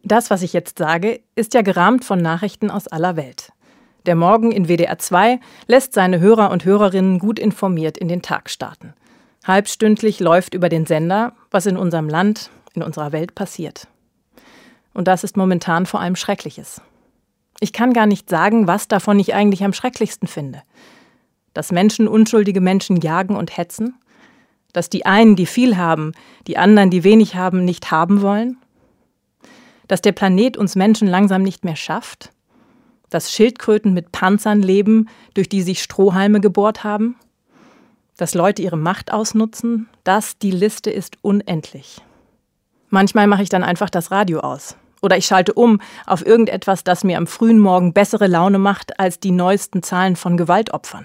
Das, was ich jetzt sage, ist ja gerahmt von Nachrichten aus aller Welt. Der Morgen in WDR 2 lässt seine Hörer und Hörerinnen gut informiert in den Tag starten. Halbstündlich läuft über den Sender, was in unserem Land, in unserer Welt passiert. Und das ist momentan vor allem Schreckliches. Ich kann gar nicht sagen, was davon ich eigentlich am schrecklichsten finde. Dass Menschen unschuldige Menschen jagen und hetzen? Dass die einen, die viel haben, die anderen, die wenig haben, nicht haben wollen? Dass der Planet uns Menschen langsam nicht mehr schafft? Dass Schildkröten mit Panzern leben, durch die sich Strohhalme gebohrt haben? Dass Leute ihre Macht ausnutzen? Die Liste ist unendlich. Manchmal mache ich dann einfach das Radio aus. Oder ich schalte um auf irgendetwas, das mir am frühen Morgen bessere Laune macht als die neuesten Zahlen von Gewaltopfern.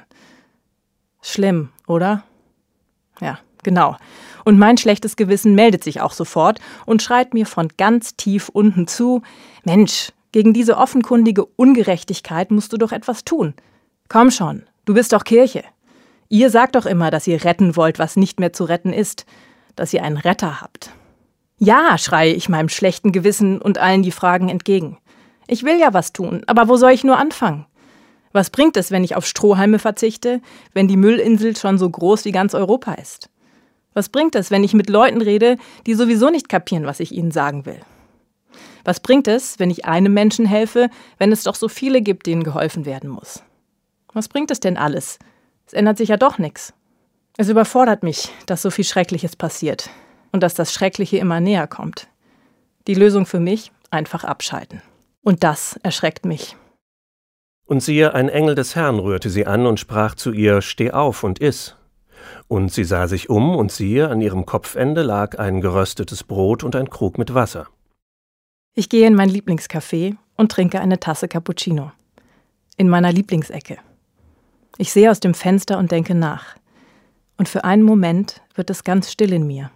Schlimm, oder? Ja, genau. Und mein schlechtes Gewissen meldet sich auch sofort und schreit mir von ganz tief unten zu: Mensch, gegen diese offenkundige Ungerechtigkeit musst du doch etwas tun. Komm schon, du bist doch Kirche. Ihr sagt doch immer, dass ihr retten wollt, was nicht mehr zu retten ist, dass ihr einen Retter habt. Ja, schreie ich meinem schlechten Gewissen und allen die Fragen entgegen. Ich will ja was tun, aber wo soll ich nur anfangen? Was bringt es, wenn ich auf Strohhalme verzichte, wenn die Müllinsel schon so groß wie ganz Europa ist? Was bringt es, wenn ich mit Leuten rede, die sowieso nicht kapieren, was ich ihnen sagen will? Was bringt es, wenn ich einem Menschen helfe, wenn es doch so viele gibt, denen geholfen werden muss? Was bringt es denn alles? Es ändert sich ja doch nichts. Es überfordert mich, dass so viel Schreckliches passiert und dass das Schreckliche immer näher kommt. Die Lösung für mich: einfach abschalten. Und das erschreckt mich. Und siehe, ein Engel des Herrn rührte sie an und sprach zu ihr: Steh auf und iss. Und sie sah sich um, und siehe, an ihrem Kopfende lag ein geröstetes Brot und ein Krug mit Wasser. Ich gehe in mein Lieblingscafé und trinke eine Tasse Cappuccino. In meiner Lieblingsecke. Ich sehe aus dem Fenster und denke nach. Und für einen Moment wird es ganz still in mir.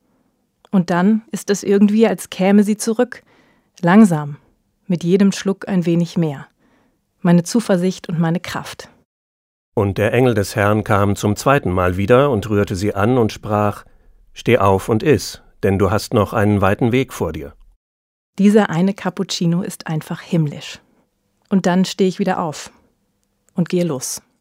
Und dann ist es irgendwie, als käme sie zurück. Langsam, mit jedem Schluck ein wenig mehr. Meine Zuversicht und meine Kraft. Und der Engel des Herrn kam zum zweiten Mal wieder und rührte sie an und sprach: Steh auf und iss, denn du hast noch einen weiten Weg vor dir. Dieser eine Cappuccino ist einfach himmlisch. Und dann stehe ich wieder auf und gehe los.